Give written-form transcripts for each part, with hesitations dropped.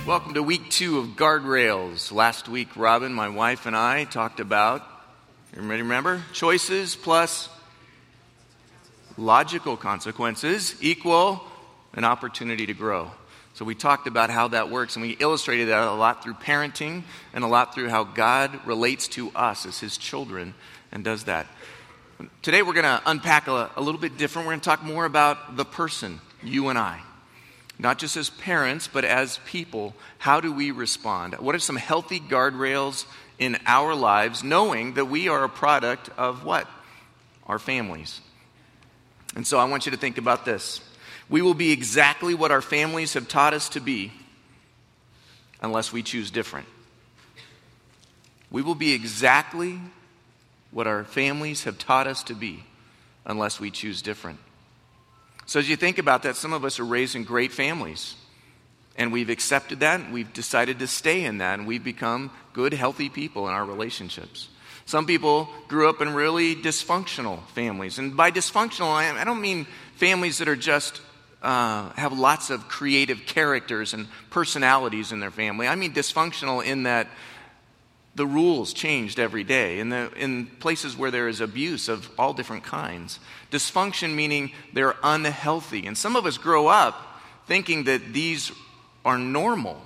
Welcome to week 2 of Guardrails. Last week, Robin, my wife, and I talked about, everybody remember? Choices plus logical consequences equal an opportunity to grow. So we talked about how that works, and we illustrated that a lot through parenting and a lot through how God relates to us as His children and does that. Today we're going to unpack a little bit different. We're going to talk more about the person, you and I. Not just as parents, but as people. How do we respond? What are some healthy guardrails in our lives, knowing that we are a product of what? Our families. And so I want you to think about this. We will be exactly what our families have taught us to be unless we choose different. We will be exactly what our families have taught us to be unless we choose different. So as you think about that, some of us are raised in great families, and we've accepted that, and we've decided to stay in that, and we've become good, healthy people in our relationships. Some people grew up in really dysfunctional families, and by dysfunctional, I don't mean families that are just have lots of creative characters and personalities in their family. I mean dysfunctional in that the rules changed every day, in places where there is abuse of all different kinds. Dysfunction meaning they're unhealthy. And some of us grow up thinking that these are normal.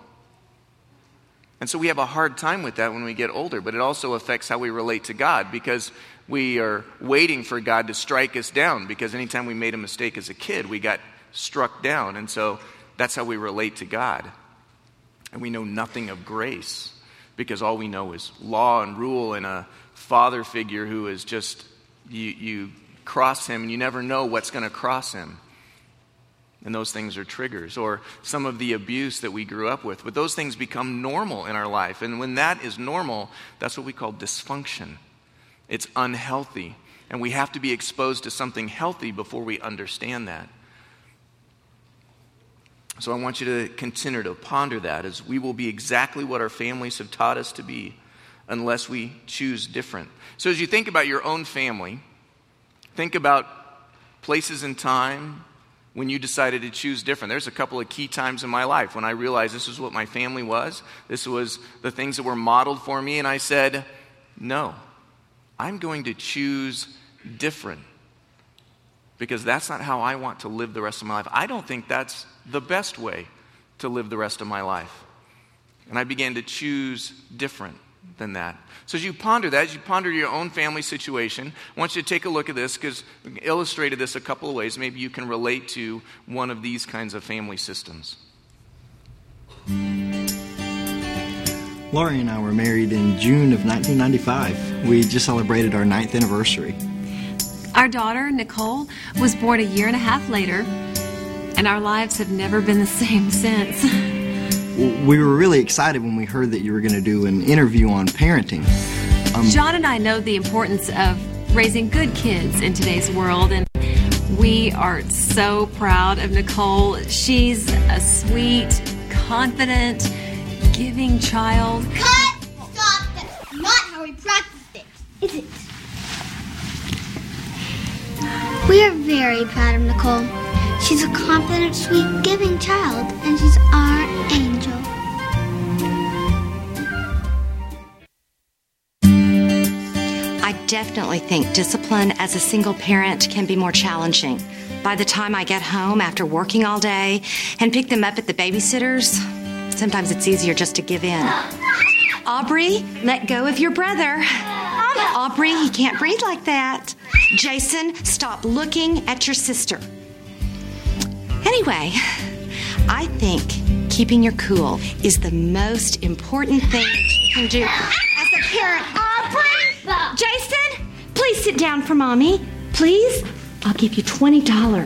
And so we have a hard time with that when we get older, but it also affects how we relate to God, because we are waiting for God to strike us down, because anytime we made a mistake as a kid, we got struck down. And so that's how we relate to God. And we know nothing of grace, because all we know is law and rule and a father figure who is just, you cross him and you never know what's going to cross him. And those things are triggers, or some of the abuse that we grew up with. But those things become normal in our life. And when that is normal, that's what we call dysfunction. It's unhealthy. And we have to be exposed to something healthy before we understand that. So I want you to continue to ponder that, as we will be exactly what our families have taught us to be unless we choose different. So as you think about your own family, think about places in time when you decided to choose different. There's a couple of key times in my life when I realized this was what my family was. This was the things that were modeled for me, and I said, no, I'm going to choose different, because that's not how I want to live the rest of my life. I don't think that's the best way to live the rest of my life. And I began to choose different than that. So as you ponder that, as you ponder your own family situation, I want you to take a look at this, because we illustrated this a couple of ways. Maybe you can relate to one of these kinds of family systems. Lori and I were married in June of 1995. We just celebrated our 9th anniversary. Our daughter, Nicole, was born a year and a half later, and our lives have never been the same since. We were really excited when we heard that you were going to do an interview on parenting. John and I know the importance of raising good kids in today's world, and we are so proud of Nicole. She's a sweet, confident, giving child. Cut! Stop! That's not how we practiced it, is it? We are very proud of Nicole. She's a confident, sweet, giving child, and she's our angel. I definitely think discipline as a single parent can be more challenging. By the time I get home after working all day and pick them up at the babysitter's, sometimes it's easier just to give in. Aubrey, let go of your brother. Aubrey, he can't breathe like that. Jason, stop looking at your sister. Anyway, I think keeping your cool is the most important thing you can do as a parent. Aubrey! Jason, please sit down for Mommy. Please? I'll give you $20.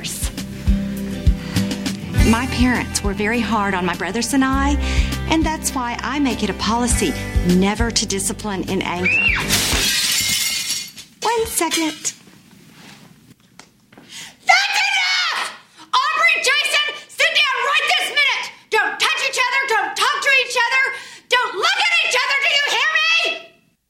My parents were very hard on my brothers and I, and that's why I make it a policy never to discipline in anger. 1 second. That's enough! Aubrey, Jason, sit down right this minute! Don't touch each other, don't talk to each other, don't look at each other, do you hear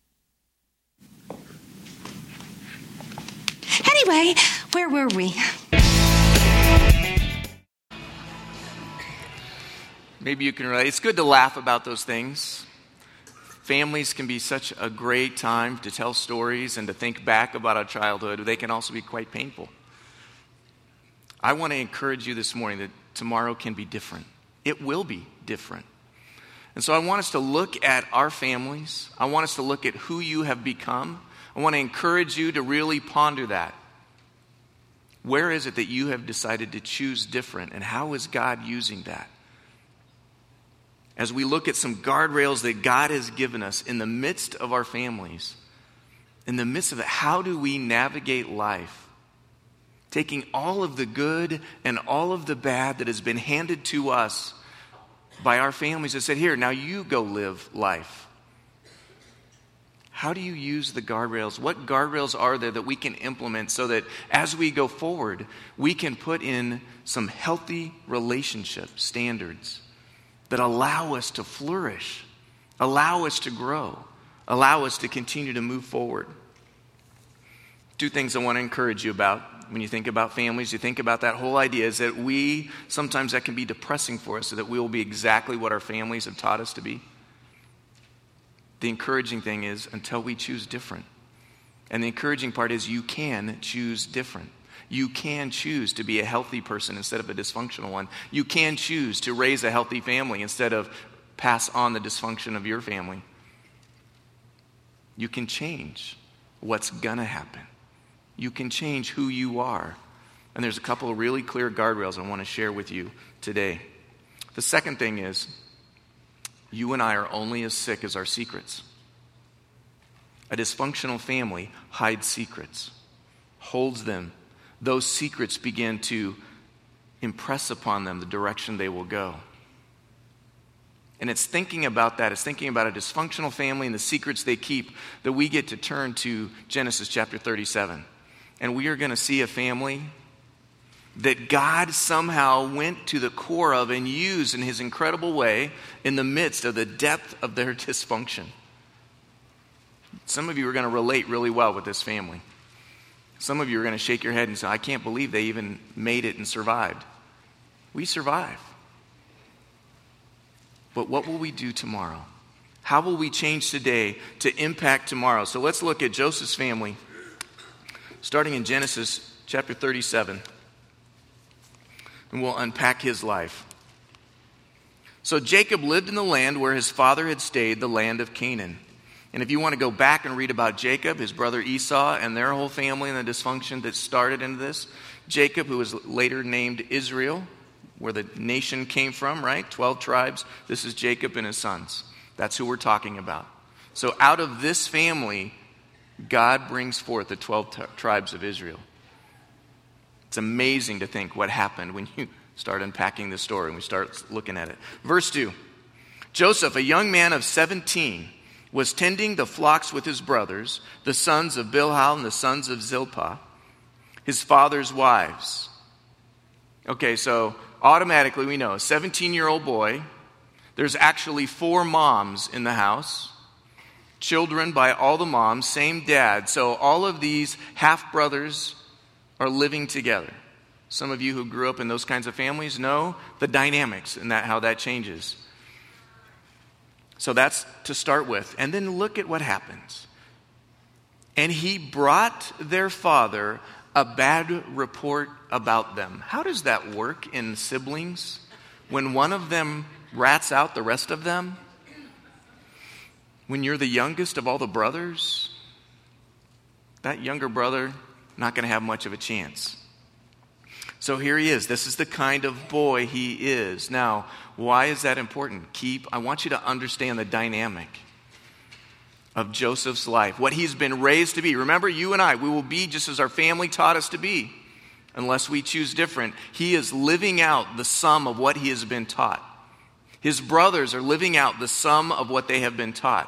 me? Anyway, where were we? Maybe you can relate. It's good to laugh about those things. Families can be such a great time to tell stories and to think back about our childhood. They can also be quite painful. I want to encourage you this morning that tomorrow can be different. It will be different. And so I want us to look at our families. I want us to look at who you have become. I want to encourage you to really ponder that. Where is it that you have decided to choose different, and how is God using that? As we look at some guardrails that God has given us in the midst of our families, in the midst of it, how do we navigate life? Taking all of the good and all of the bad that has been handed to us by our families and said, here, now you go live life. How do you use the guardrails? What guardrails are there that we can implement so that as we go forward, we can put in some healthy relationship standards that allow us to flourish, allow us to grow, allow us to continue to move forward? Two things I want to encourage you about. When you think about families, you think about that whole idea is that sometimes that can be depressing for us, so that we will be exactly what our families have taught us to be. The encouraging thing is until we choose different. And the encouraging part is you can choose different. You can choose to be a healthy person instead of a dysfunctional one. You can choose to raise a healthy family instead of pass on the dysfunction of your family. You can change what's going to happen. You can change who you are. And there's a couple of really clear guardrails I want to share with you today. The second thing is, you and I are only as sick as our secrets. A dysfunctional family hides secrets, holds them. Those secrets begin to impress upon them the direction they will go. And it's thinking about that, it's thinking about a dysfunctional family and the secrets they keep, that we get to turn to Genesis chapter 37. And we are going to see a family that God somehow went to the core of and used in his incredible way in the midst of the depth of their dysfunction. Some of you are going to relate really well with this family. Some of you are going to shake your head and say, I can't believe they even made it and survived. We survive. But what will we do tomorrow? How will we change today to impact tomorrow? So let's look at Joseph's family, starting in Genesis chapter 37. And we'll unpack his life. So Jacob lived in the land where his father had stayed, the land of Canaan. And if you want to go back and read about Jacob, his brother Esau, and their whole family and the dysfunction that started into this, Jacob, who was later named Israel, where the nation came from, right? 12 tribes. This is Jacob and his sons. That's who we're talking about. So out of this family, God brings forth the 12 tribes of Israel. It's amazing to think what happened when you start unpacking the story and we start looking at it. Verse 2, Joseph, a young man of 17, was tending the flocks with his brothers, the sons of Bilhah and the sons of Zilpah, his father's wives. Okay, so automatically we know, a 17-year-old boy, there's actually 4 moms in the house, children by all the moms, same dad. So all of these half-brothers are living together. Some of you who grew up in those kinds of families know the dynamics and how that changes. So that's to start with. And then look at what happens. And he brought their father a bad report about them. How does that work in siblings? When one of them rats out the rest of them? When you're the youngest of all the brothers? That younger brother, not going to have much of a chance. So here he is. This is the kind of boy he is. Now, why is that important? I want you to understand the dynamic of Joseph's life, what he's been raised to be. Remember, you and I, we will be just as our family taught us to be, unless we choose different. He is living out the sum of what he has been taught. His brothers are living out the sum of what they have been taught.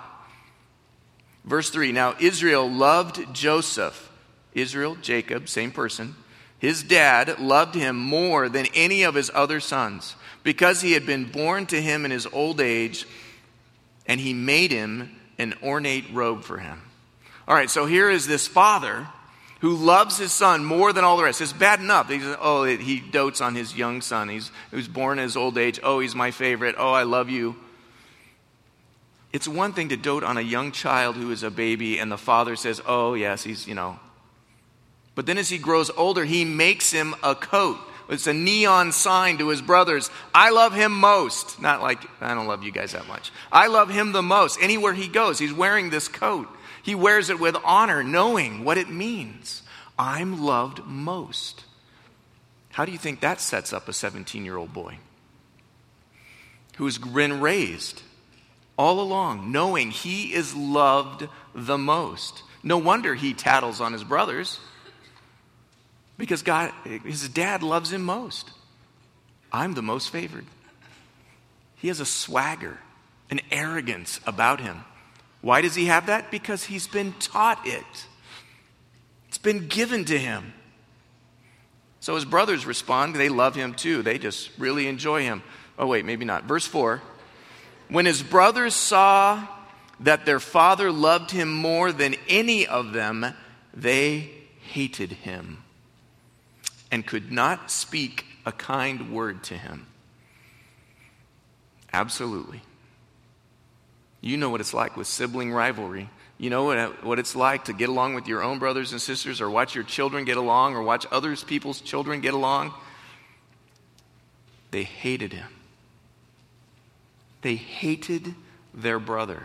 Verse 3, now Israel loved Joseph. Israel, Jacob, same person. His dad loved him more than any of his other sons because he had been born to him in his old age, and he made him an ornate robe for him. All right, so here is this father who loves his son more than all the rest. It's bad enough. He dotes on his young son. He was born in his old age. Oh, he's my favorite. Oh, I love you. It's one thing to dote on a young child who is a baby and the father says, oh, yes, he's. But then as he grows older, he makes him a coat. It's a neon sign to his brothers. I love him most. Not like, I don't love you guys that much. I love him the most. Anywhere he goes, he's wearing this coat. He wears it with honor, knowing what it means. I'm loved most. How do you think that sets up a 17-year-old boy who has been raised all along, knowing he is loved the most? No wonder he tattles on his brothers, because his dad loves him most. I'm the most favored. He has a swagger, an arrogance about him. Why does he have that? Because he's been taught it. It's been given to him. So his brothers respond. They love him too. They just really enjoy him. Oh, wait, maybe not. Verse 4. When his brothers saw that their father loved him more than any of them, they hated him and could not speak a kind word to him. Absolutely. You know what it's like with sibling rivalry. You know what it's like to get along with your own brothers and sisters, or watch your children get along, or watch other people's children get along. They hated him. They hated their brother.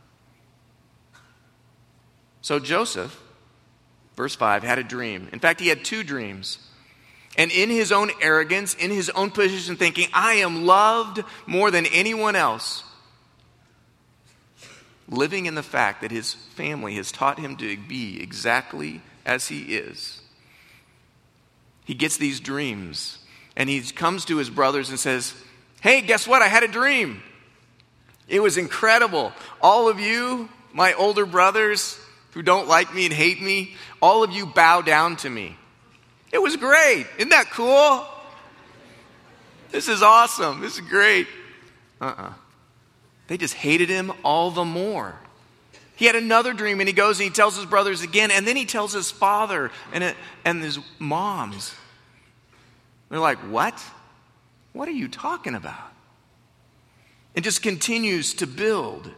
So Joseph, verse 5, had a dream. In fact, he had two dreams. And in his own arrogance, in his own position, thinking, I am loved more than anyone else, living in the fact that his family has taught him to be exactly as he is, he gets these dreams. And he comes to his brothers and says, hey, guess what? I had a dream. It was incredible. All of you, my older brothers who don't like me and hate me, all of you bow down to me. It was great. Isn't that cool? This is awesome. This is great. They just hated him all the more. He had another dream, and he goes and he tells his brothers again, and then he tells his father and his moms. They're like, what? What are you talking about? It just continues to build.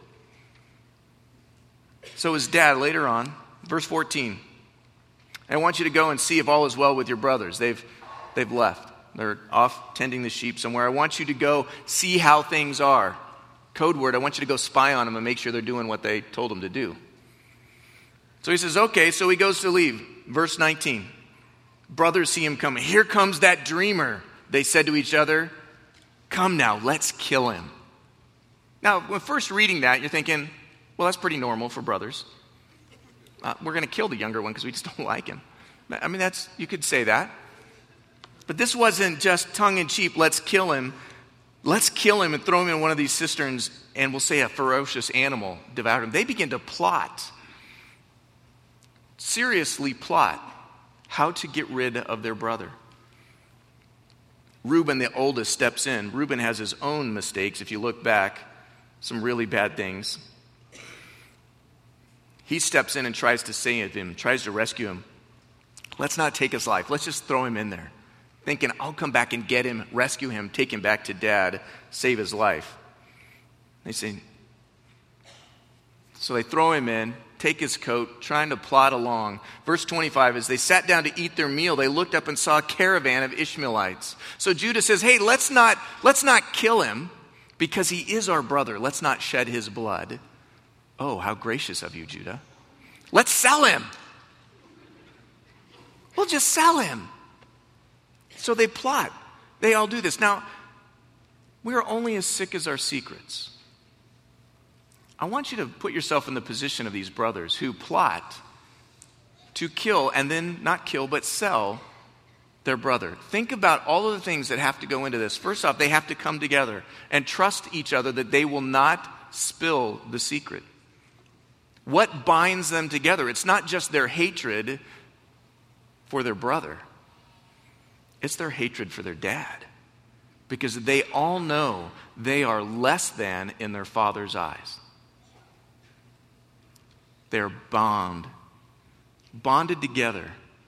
So his dad, later on, verse 14, I want you to go and see if all is well with your brothers. They've left. They're off tending the sheep somewhere. I want you to go see how things are. Code word, I want you to go spy on them and make sure they're doing what they told them to do. So he says, okay, so he goes to leave. Verse 19. Brothers see him coming. Here comes that dreamer, they said to each other. Come now, let's kill him. Now, when first reading that, you're thinking, well, that's pretty normal for brothers. We're going to kill the younger one because we just don't like him. I mean, you could say that. But this wasn't just tongue-in-cheek, let's kill him. Let's kill him and throw him in one of these cisterns, and we'll say a ferocious animal devoured him. They begin to plot, seriously plot, how to get rid of their brother. Reuben, the oldest, steps in. Reuben has his own mistakes, if you look back, some really bad things. He steps in and tries to save him, tries to rescue him. Let's not take his life. Let's just throw him in there. Thinking, I'll come back and get him, rescue him, take him back to dad, save his life. They say, so they throw him in, take his coat, trying to plod along. Verse 25, as they sat down to eat their meal, they looked up and saw a caravan of Ishmaelites. So Judah says, hey, let's not kill him because he is our brother. Let's not shed his blood. Oh, how gracious of you, Judah. Let's sell him. We'll just sell him. So they plot. They all do this. Now, we are only as sick as our secrets. I want you to put yourself in the position of these brothers who plot to kill, and then not kill, but sell their brother. Think about all of the things that have to go into this. First off, they have to come together and trust each other that they will not spill the secret. What binds them together? It's not just their hatred for their brother. It's their hatred for their dad. Because they all know they are less than in their father's eyes. They're bonded together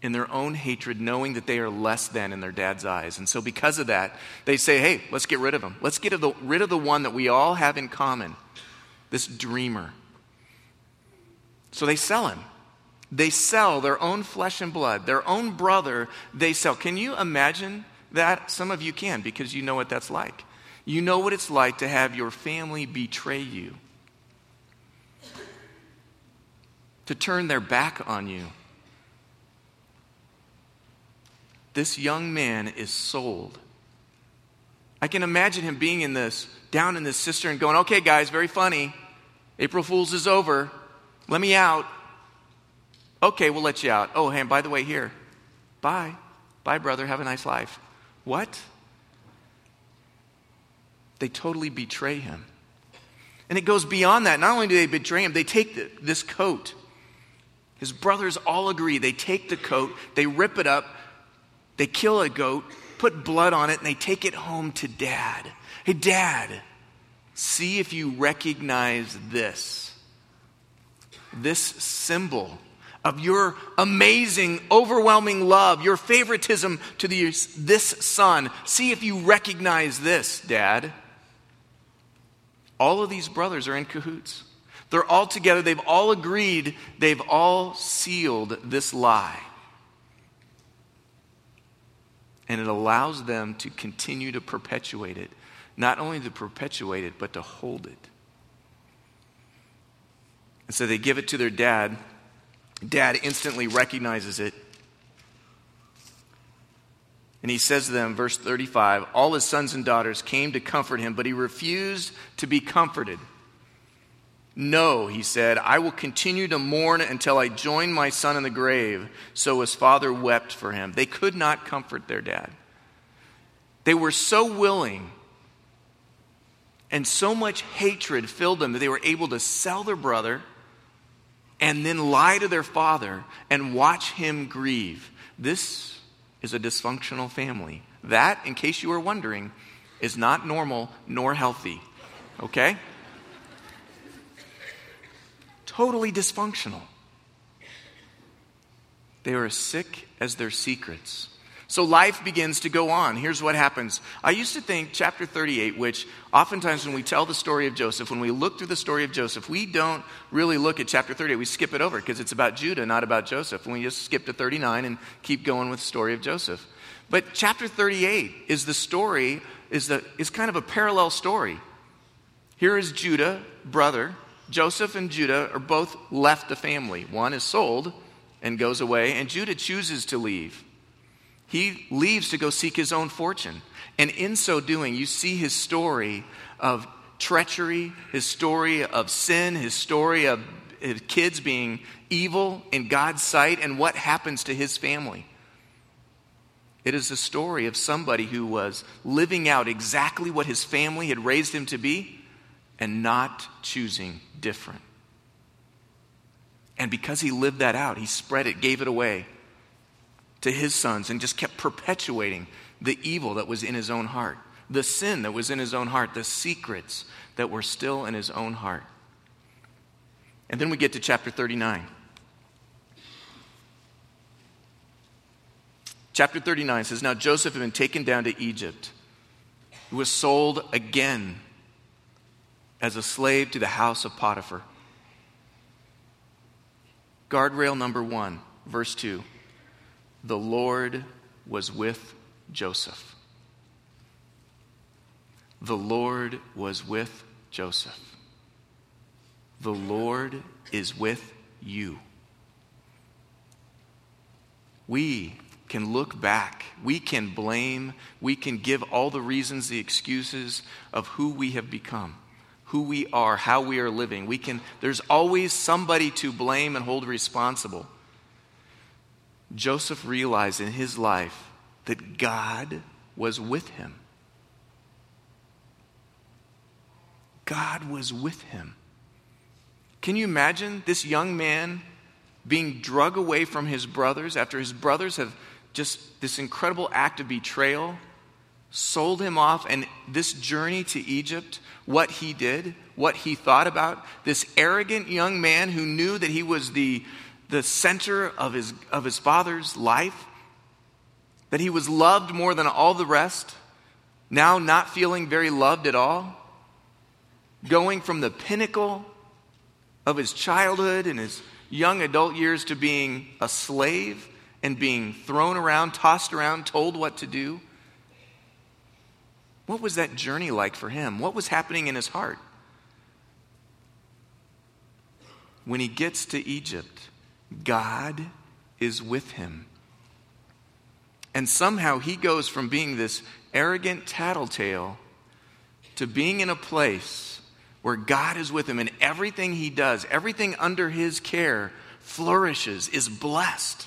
in their own hatred, knowing that they are less than in their dad's eyes. And so because of that, they say, hey, let's get rid of him. Let's get rid of the one that we all have in common, this dreamer. So they sell him. They sell their own flesh and blood, their own brother, they sell. Can you imagine that? Some of you can, because you know what that's like. You know what it's like to have your family betray you, to turn their back on you. This young man is sold. I can imagine him being down in this cistern going, okay, guys, very funny. April Fool's is over. Let me out. Okay, we'll let you out. Oh, hey, and by the way, here. Bye. Bye, brother. Have a nice life. What? They totally betray him. And it goes beyond that. Not only do they betray him, they take this coat. His brothers all agree. They take the coat, they rip it up, they kill a goat, put blood on it, and they take it home to Dad. Hey, Dad, see if you recognize this. This symbol of your amazing, overwhelming love, your favoritism to this son. See if you recognize this, Dad. All of these brothers are in cahoots. They're all together. They've all agreed. They've all sealed this lie. And it allows them to continue to perpetuate it. Not only to perpetuate it, but to hold it. And so they give it to their dad. Dad instantly recognizes it. And he says to them, verse 35, all his sons and daughters came to comfort him, but he refused to be comforted. No, he said, I will continue to mourn until I join my son in the grave. So his father wept for him. They could not comfort their dad. They were so willing, and so much hatred filled them that they were able to sell their brother and then lie to their father and watch him grieve. This is a dysfunctional family. That, in case you were wondering, is not normal nor healthy. Okay? Totally dysfunctional. They are as sick as their secrets. So life begins to go on. Here's what happens. I used to think chapter 38, which oftentimes when we tell the story of Joseph, when we look through the story of Joseph, we don't really look at chapter 38. We skip it over because it's about Judah, not about Joseph. And we just skip to 39 and keep going with the story of Joseph. But chapter 38 is the story, is kind of a parallel story. Here is Judah, brother. Joseph and Judah are both left the family. One is sold and goes away, and Judah chooses to leave. He leaves to go seek his own fortune. And in so doing, you see his story of treachery, his story of sin, his story of his kids being evil in God's sight, and what happens to his family. It is a story of somebody who was living out exactly what his family had raised him to be and not choosing different. And because he lived that out, he spread it, gave it away to his sons, and just kept perpetuating the evil that was in his own heart, the sin that was in his own heart, the secrets that were still in his own heart. And then we get to chapter 39. Chapter 39 says, now Joseph had been taken down to Egypt. He was sold again as a slave to the house of Potiphar. Guardrail number 1, verse 2. The Lord was with Joseph. The Lord was with Joseph. The Lord is with you. We can look back. We can blame. We can give all the reasons, the excuses of who we have become, who we are, how we are living. There's always somebody to blame and hold responsible. Joseph realized in his life that God was with him. God was with him. Can you imagine this young man being dragged away from his brothers after his brothers have just this incredible act of betrayal, sold him off, and this journey to Egypt, what he did, what he thought about, this arrogant young man who knew that he was the the center of his father's life, that he was loved more than all the rest, now not feeling very loved at all, going from the pinnacle of his childhood and his young adult years to being a slave and being thrown around, tossed around, told what to do. What was that journey like for him? What was happening in his heart? When he gets to Egypt, God is with him. And somehow he goes from being this arrogant tattletale to being in a place where God is with him, and everything he does, everything under his care flourishes, is blessed.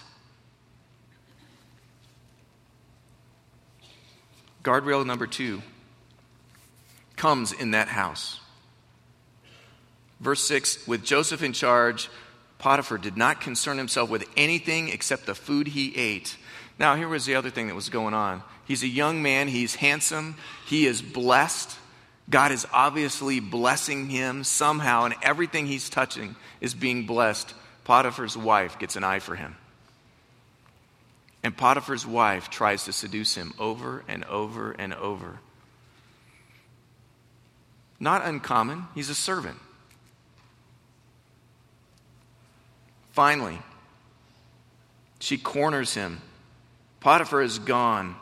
Guardrail number 2 comes in that house. Verse 6, with Joseph in charge, Potiphar did not concern himself with anything except the food he ate. Now, here was the other thing that was going on. He's a young man. He's handsome. He is blessed. God is obviously blessing him somehow, and everything he's touching is being blessed. Potiphar's wife gets an eye for him. And Potiphar's wife tries to seduce him over and over and over. Not uncommon. He's a servant. Finally, she corners him. Potiphar is gone.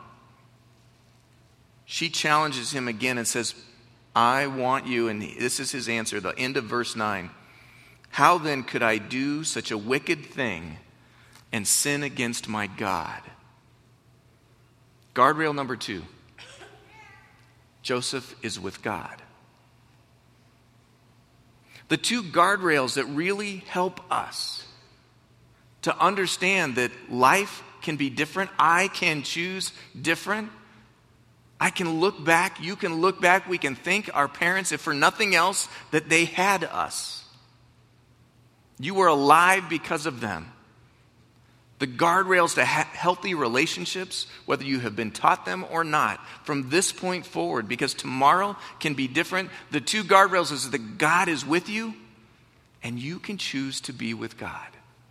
She challenges him again and says, I want you, and this is his answer, the end of verse 9. How then could I do such a wicked thing and sin against my God? Guardrail number 2. Joseph is with God. The 2 guardrails that really help us to understand that life can be different. I can choose different. I can look back, you can look back, we can thank our parents, if for nothing else, that they had us. You were alive because of them. The guardrails to healthy relationships, whether you have been taught them or not, from this point forward, because tomorrow can be different. The 2 guardrails is that God is with you, and you can choose to be with God.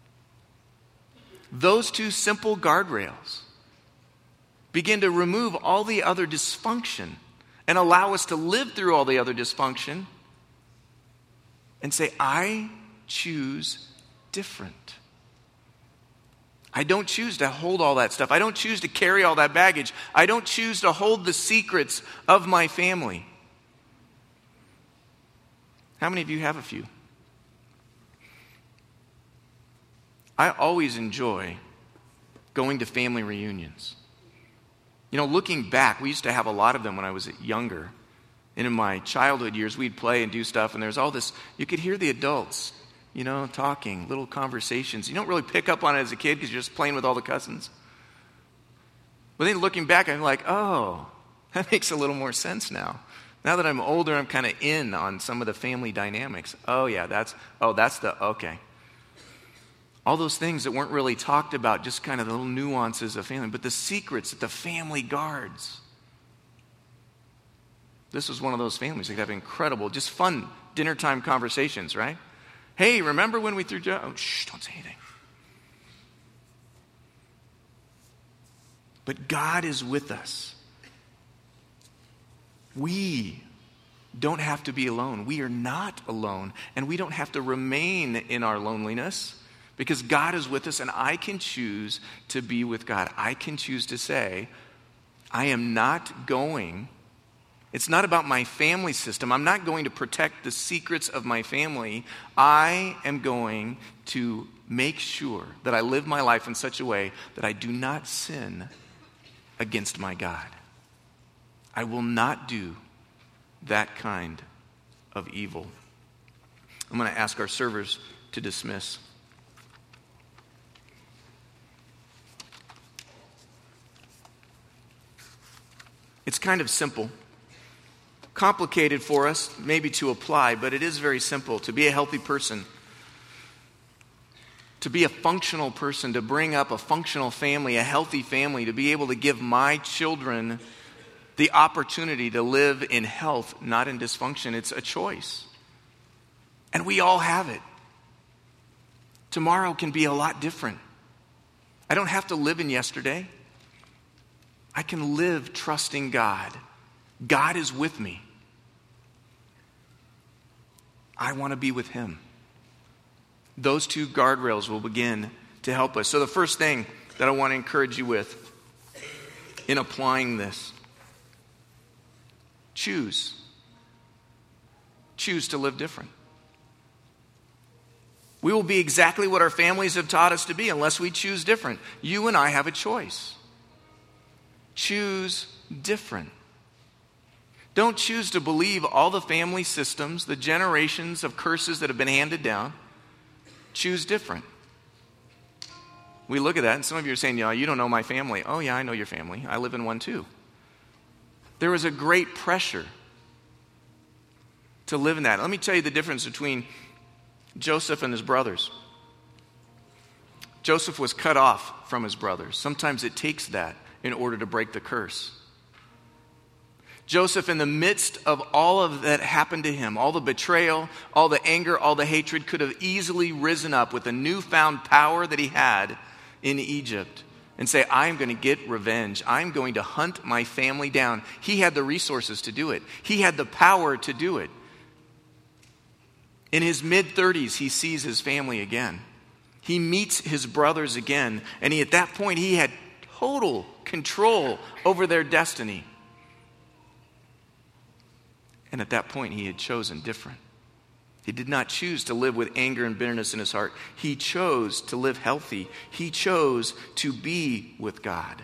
Those 2 simple guardrails begin to remove all the other dysfunction and allow us to live through all the other dysfunction and say, I choose different. I don't choose to hold all that stuff. I don't choose to carry all that baggage. I don't choose to hold the secrets of my family. How many of you have a few? I always enjoy going to family reunions. You know, looking back, we used to have a lot of them when I was younger. And in my childhood years, we'd play and do stuff, and there's all this, you could hear the adults, you know, talking, little conversations. You don't really pick up on it as a kid because you're just playing with all the cousins. But then looking back, I'm like, oh, that makes a little more sense now. Now that I'm older, I'm kind of in on some of the family dynamics. Oh, yeah, okay. All those things that weren't really talked about, just kind of the little nuances of family, but the secrets that the family guards. This was one of those families that have incredible, just fun dinner time conversations, right? Hey, remember when we threw don't say anything. But God is with us. We don't have to be alone. We are not alone, and we don't have to remain in our loneliness. Because God is with us, and I can choose to be with God. I can choose to say, I am not going, it's not about my family system. I'm not going to protect the secrets of my family. I am going to make sure that I live my life in such a way that I do not sin against my God. I will not do that kind of evil. I'm going to ask our servers to dismiss. It's kind of simple. Complicated for us, maybe to apply, but it is very simple. To be a healthy person, to be a functional person, to bring up a functional family, a healthy family, to be able to give my children the opportunity to live in health, not in dysfunction. It's a choice. And we all have it. Tomorrow can be a lot different. I don't have to live in yesterday. I can live trusting God. God is with me. I want to be with him. Those two guardrails will begin to help us. So the first thing that I want to encourage you with in applying this, choose. Choose to live different. We will be exactly what our families have taught us to be unless we choose different. You and I have a choice. Choose different. Don't choose to believe all the family systems, the generations of curses that have been handed down. Choose different. We look at that, and some of you are saying, you don't know my family. Oh, yeah, I know your family. I live in one too. There was a great pressure to live in that. Let me tell you the difference between Joseph and his brothers. Joseph was cut off from his brothers. Sometimes it takes that in order to break the curse. Joseph, in the midst of all of that happened to him, all the betrayal, all the anger, all the hatred, could have easily risen up with the newfound power that he had in Egypt and say, I'm going to get revenge. I'm going to hunt my family down. He had the resources to do it. He had the power to do it. In his mid-30s, he sees his family again. He meets his brothers again, and at that point, he had total control over their destiny. And at that point, he had chosen different. He did not choose to live with anger and bitterness in his heart. He chose to live healthy. He chose to be with God.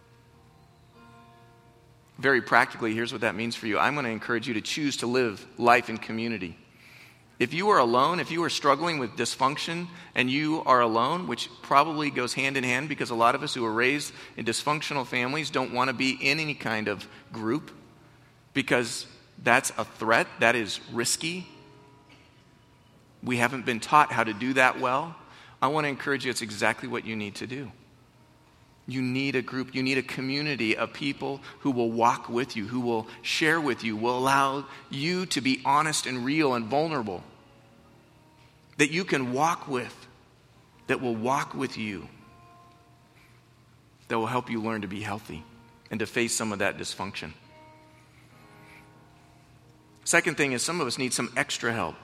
Very practically, here's what that means for you. I'm going to encourage you to choose to live life in community. If you are alone, if you are struggling with dysfunction and you are alone, which probably goes hand in hand because a lot of us who are raised in dysfunctional families don't want to be in any kind of group because that's a threat, that is risky. We haven't been taught how to do that well. I want to encourage you, it's exactly what you need to do. You need a group, you need a community of people who will walk with you, who will share with you, will allow you to be honest and real and vulnerable, that you can walk with, that will walk with you, that will help you learn to be healthy and to face some of that dysfunction. Second thing is some of us need some extra help,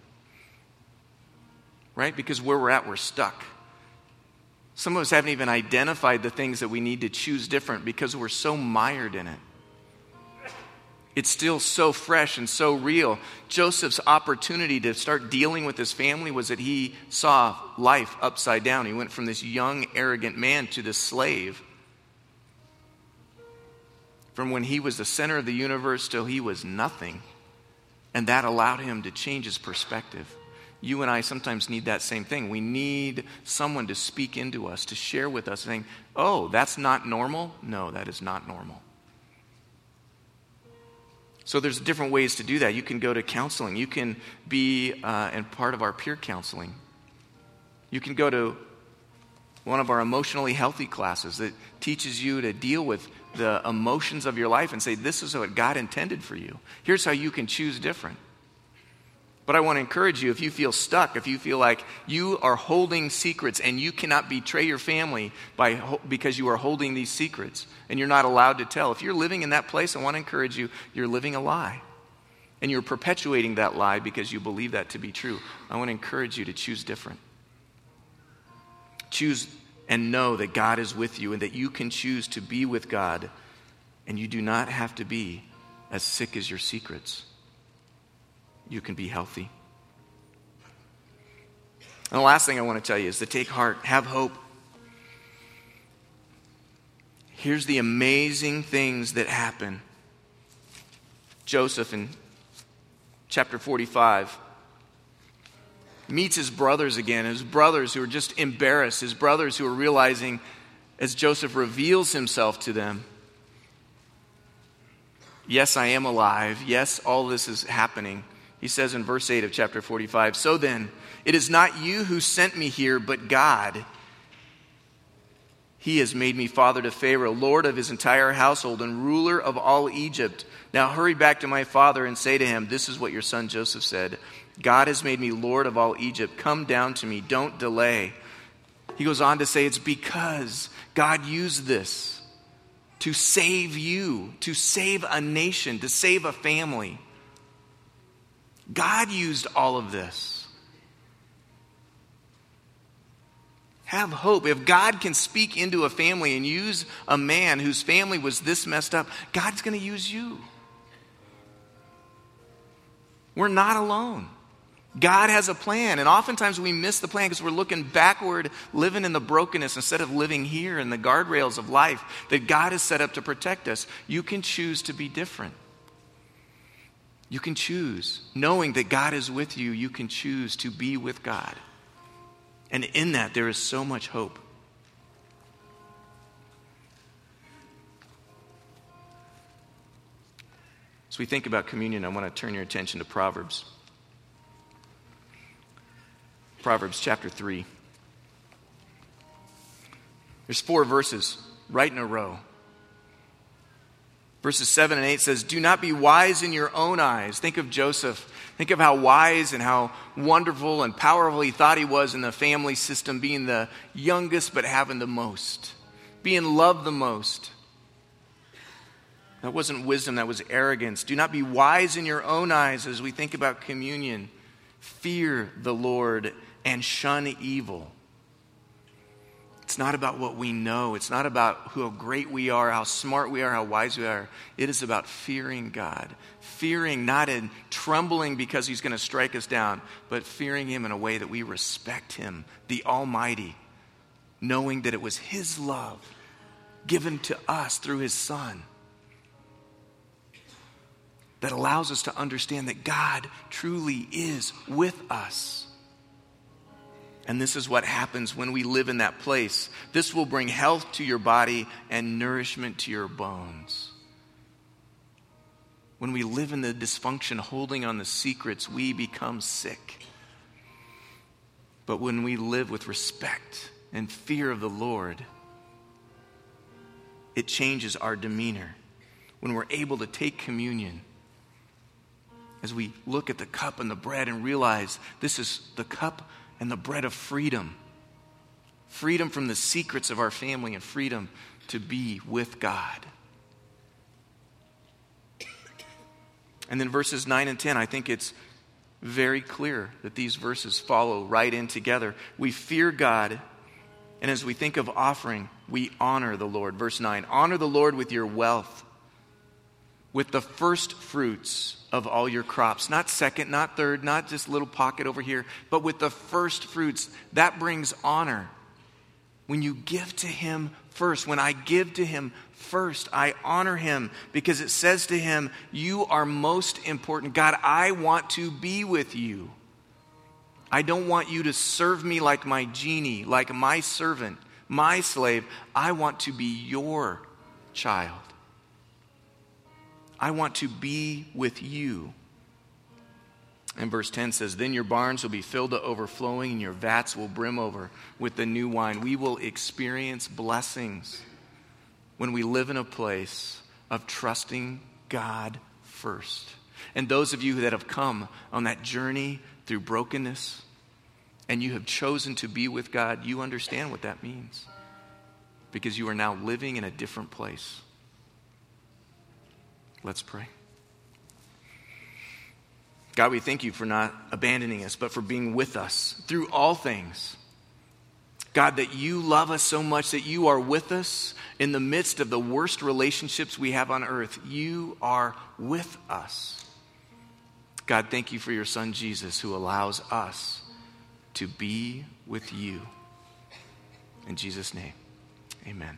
right? Because where we're at, we're stuck. Some of us haven't even identified the things that we need to choose different because we're so mired in it. It's still so fresh and so real. Joseph's opportunity to start dealing with his family was that he saw life upside down. He went from this young, arrogant man to this slave. From when he was the center of the universe till he was nothing. And that allowed him to change his perspective. You and I sometimes need that same thing. We need someone to speak into us, to share with us, saying, oh, that's not normal? No, that is not normal. So there's different ways to do that. You can go to counseling. You can be in part of our peer counseling. You can go to one of our emotionally healthy classes that teaches you to deal with the emotions of your life and say, this is what God intended for you. Here's how you can choose different. But I want to encourage you, if you feel stuck, if you feel like you are holding secrets and you cannot betray your family because you are holding these secrets and you're not allowed to tell. If you're living in that place, I want to encourage you, you're living a lie. And you're perpetuating that lie because you believe that to be true. I want to encourage you to choose different. Choose and know that God is with you and that you can choose to be with God and you do not have to be as sick as your secrets. You can be healthy. And the last thing I want to tell you is to take heart, have hope. Here's the amazing things that happen. Joseph in chapter 45 meets his brothers again, his brothers who are just embarrassed, his brothers who are realizing as Joseph reveals himself to them, yes, I am alive. Yes, all this is happening. He says in verse 8 of chapter 45, so then, it is not you who sent me here, but God. He has made me father to Pharaoh, lord of his entire household, and ruler of all Egypt. Now hurry back to my father and say to him, this is what your son Joseph said. God has made me Lord of all Egypt. Come down to me. Don't delay. He goes on to say it's because God used this to save you, to save a nation, to save a family. God used all of this. Have hope. If God can speak into a family and use a man whose family was this messed up, God's going to use you. We're not alone. God has a plan, and oftentimes we miss the plan because we're looking backward, living in the brokenness instead of living here in the guardrails of life that God has set up to protect us. You can choose to be different. You can choose. Knowing that God is with you, you can choose to be with God. And in that, there is so much hope. As we think about communion, I want to turn your attention to Proverbs. Proverbs chapter 3. There's 4 verses right in a row. Verses 7 and 8 says, do not be wise in your own eyes. Think of Joseph. Think of how wise and how wonderful and powerful he thought he was in the family system, being the youngest but having the most, being loved the most. That wasn't wisdom, that was arrogance. Do not be wise in your own eyes as we think about communion. Fear the Lord and shun evil. It's not about what we know. It's not about how great we are, how smart we are, how wise we are. It is about fearing God. Fearing not in trembling because he's going to strike us down, but fearing him in a way that we respect him, the Almighty, knowing that it was his love given to us through his Son that allows us to understand that God truly is with us. And this is what happens when we live in that place. This will bring health to your body and nourishment to your bones. When we live in the dysfunction, holding on the secrets, we become sick. But when we live with respect and fear of the Lord, it changes our demeanor. When we're able to take communion, as we look at the cup and the bread and realize this is the cup and the bread of freedom. Freedom from the secrets of our family and freedom to be with God. And then verses 9 and 10, I think it's very clear that these verses follow right in together. We fear God, and as we think of offering, we honor the Lord. Verse 9, honor the Lord with your wealth, with the first fruits of all your crops. Not second, not third, not just a little pocket over here, but with the first fruits. That brings honor. When you give to him first, when I give to him first, I honor him because it says to him, you are most important. God, I want to be with you. I don't want you to serve me like my genie, like my servant, my slave. I want to be your child. I want to be with you. And verse 10 says, then your barns will be filled to overflowing and your vats will brim over with the new wine. We will experience blessings when we live in a place of trusting God first. And those of you that have come on that journey through brokenness and you have chosen to be with God, you understand what that means because you are now living in a different place. Let's pray. God, we thank you for not abandoning us, but for being with us through all things. God, that you love us so much that you are with us in the midst of the worst relationships we have on earth. You are with us. God, thank you for your Son, Jesus, who allows us to be with you. In Jesus' name, amen.